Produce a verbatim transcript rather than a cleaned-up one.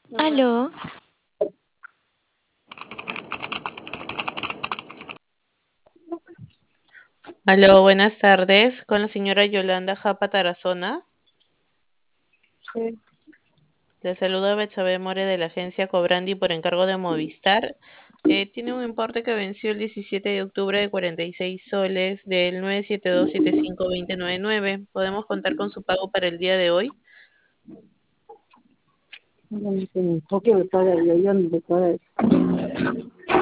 Aló, Aló, buenas tardes, con la señora Yolanda Japa Tarazona. Sí, Le saluda Betsabe More de la agencia Cobrandi por encargo de Movistar. Eh, tiene un importe que venció el diecisiete de octubre de cuarenta y seis soles del nueve siete dos siete cinco dos cero nueve nueve. ¿Podemos contar con su pago para el día de hoy? no sé, ¿por qué me paga yo? Yo no le pago.